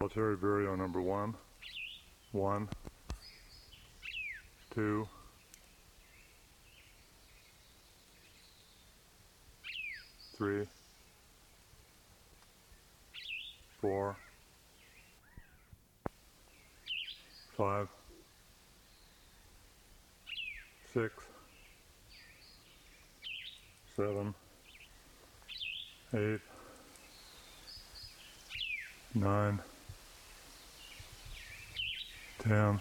Solitary burial number 1, 1, 2, 3, 4, 5, 6, 7, 8, 9, 10,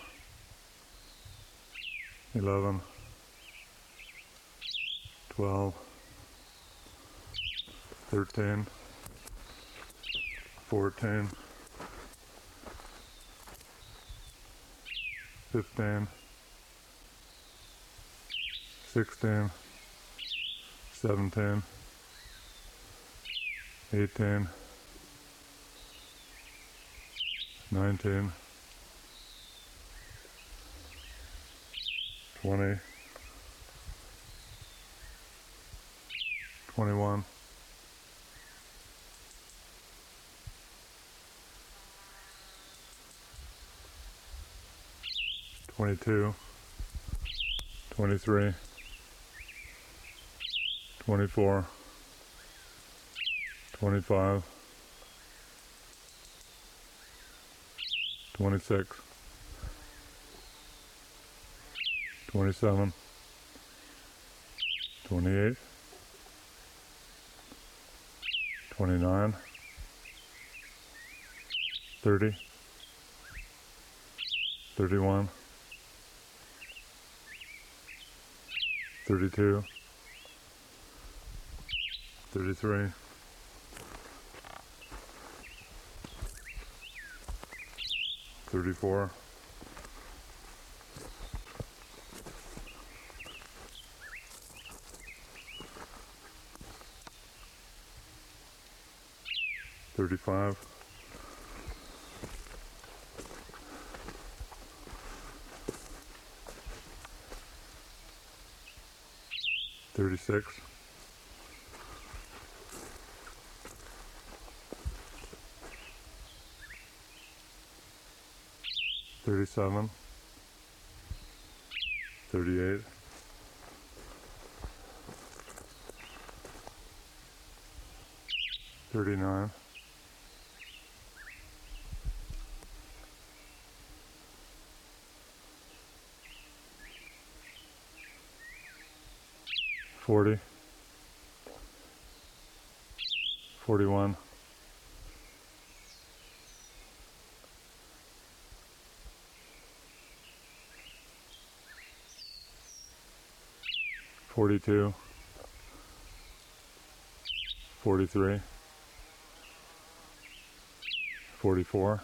11, 12, 13, 14, 15, 16, 17, 18, 19, 20, 21, 22, 23, 24, 25, 26, 27, 28, 29, 30, 31, 32, 33, 34, 35, 36, 37, 38, 39, 40, 41, 42, 43, 44,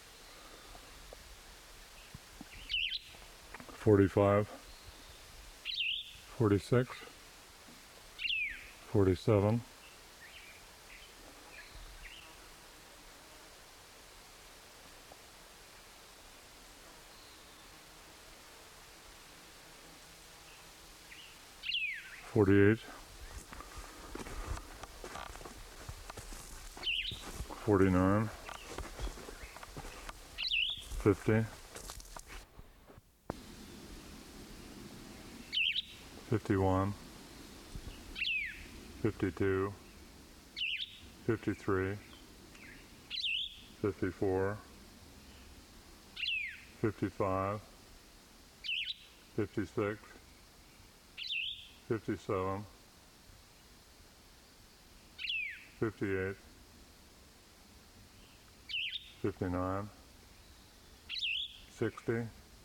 45, 46, 47, 48, 49, 50, 51, 52, 53, 54, 55, 56, 57, 58, 59, 60,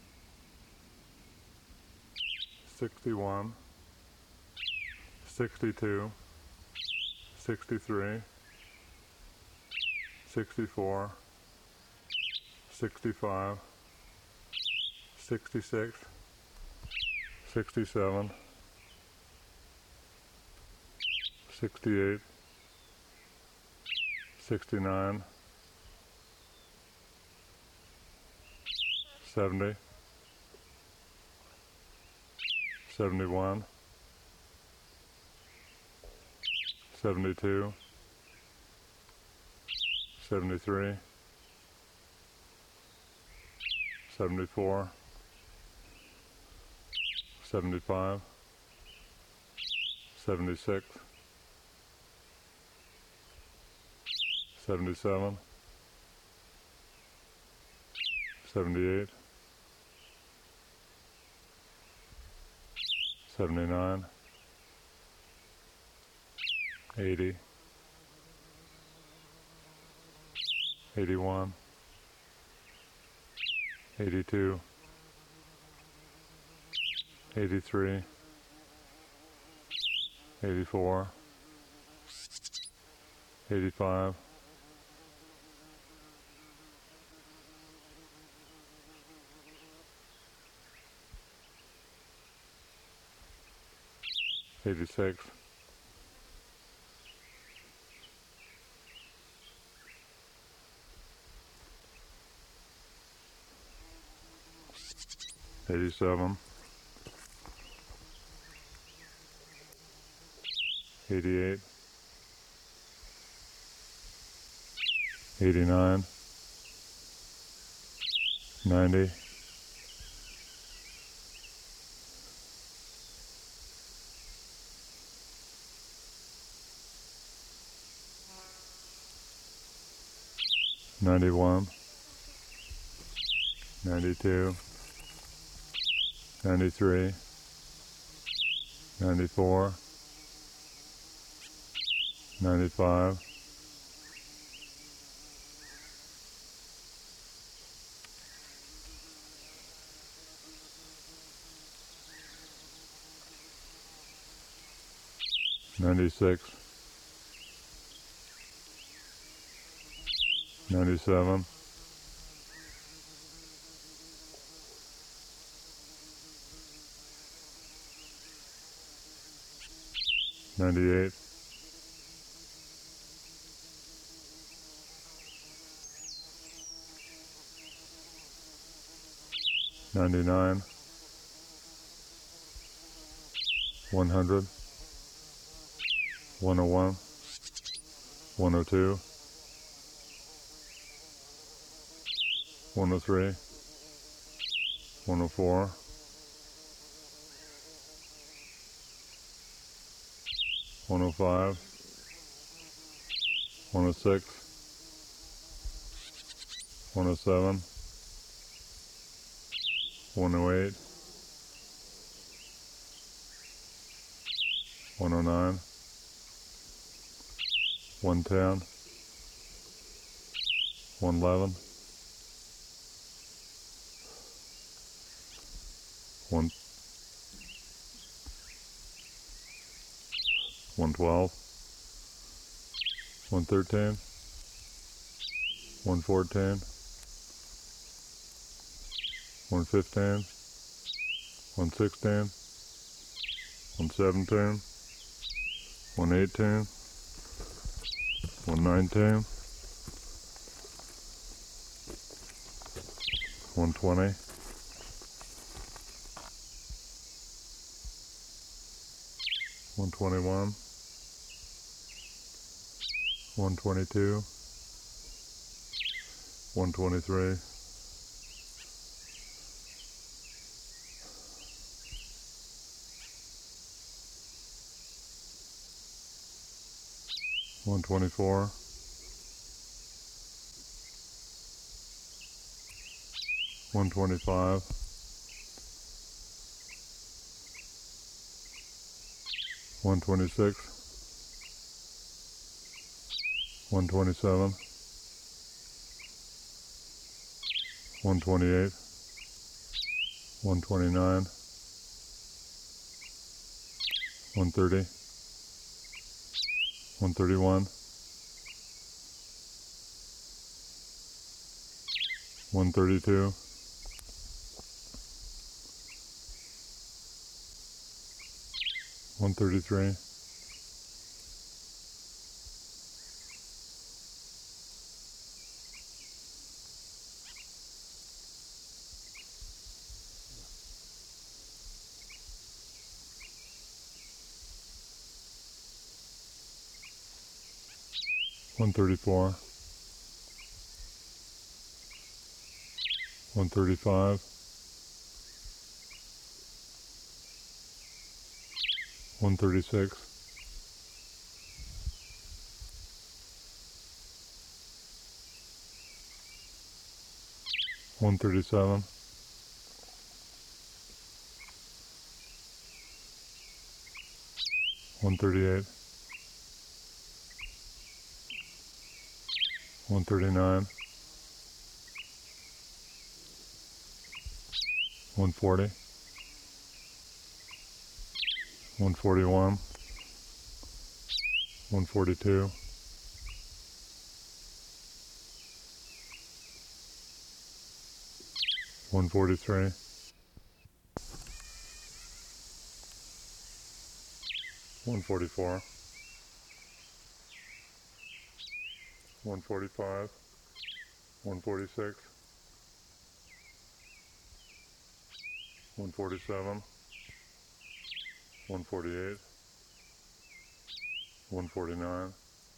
61, 62, 63, 64, 65, 66, 67, 68, 69, 70, 71, 72, 73, 74, 75, 76, 77, 78, 79, 80, 81, 82, 83, 84, 85, 86, 87, 88, 89, 90, 91, 92, 93, 94, 95, 96, 97, 98, 99, 100, 101, 102, 103, 104, 105, 106, 107, 108, 109, 110, 111, 112, 113, 114, 115, 116, 117, 118, 119, 120, 121, 122, 123, 124, 125, 126, 127, 128, 129, 130, 131, 132, 133, 134, 135, 136, 137, 138, 139, 140, 141, 142, 143, 144, 145, 146, 147, 148, 149,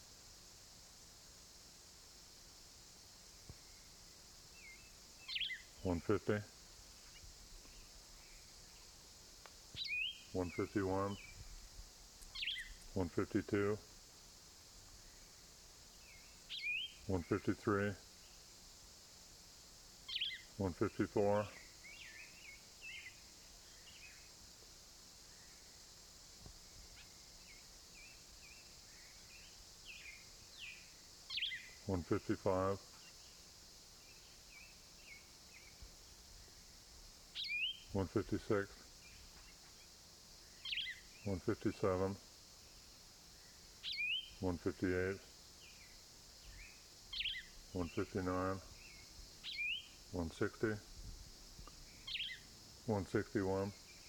150, 151, 152, 153, 154, 155, 156, 157, 158, 159, 160, 161,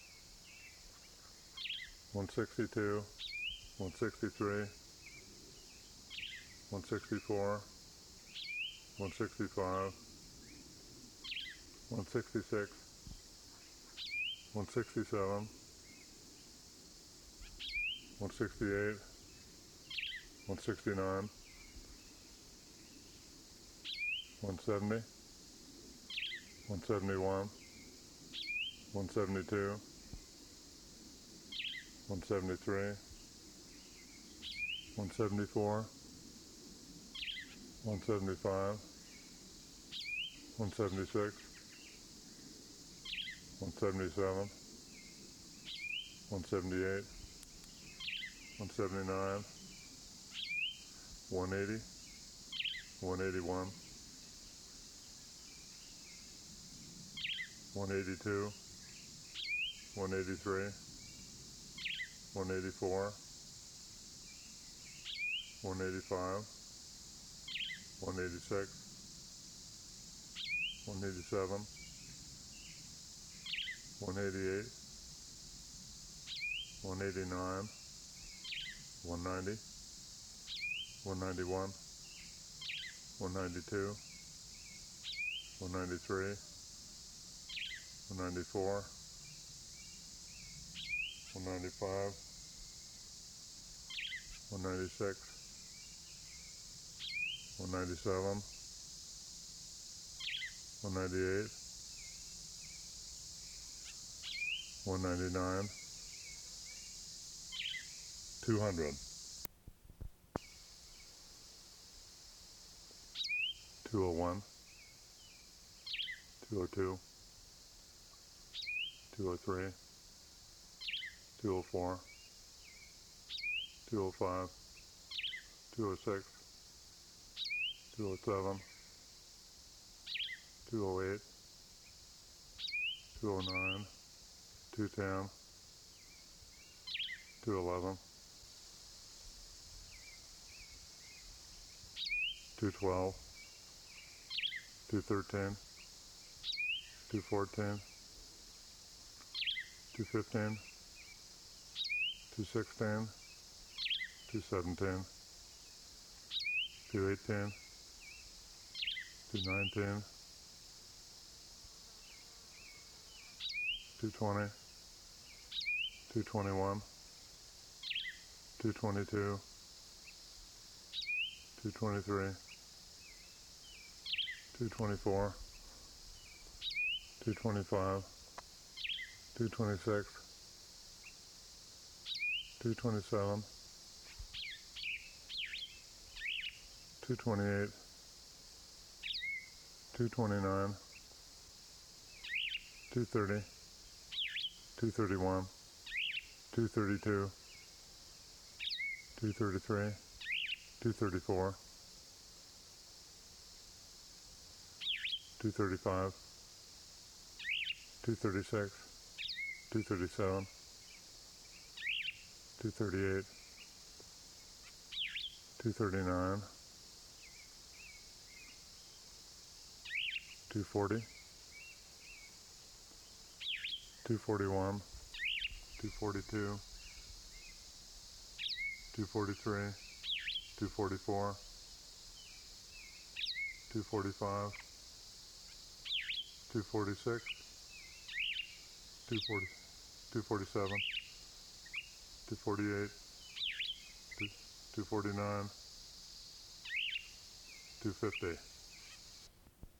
162, 163, 164, 165, 166, 167, 168, 169, 170, 171, 172, 173, 174, 175, 176, 177, 178, 179, 180, 181, 182, 183, 184, 185, 186, 187, 188, 189, 190, 191, 192, 193, 194, 195, 196, 197, 198, 199, 200, 201, 202, 203, 204, 205, 206, 207, 208, 209, 210, 211, 212, 213, 214, 215, 216, 217, 218, 219, 220, 221, 222, 223, 224, 225, 226, 227, 228, 229, 230, 231, 232, 233, 234, 235, 236, 237, 238, 239, 240, 241, 242, 243, 244, 245, 246, 240, 247, 248, 249, 250.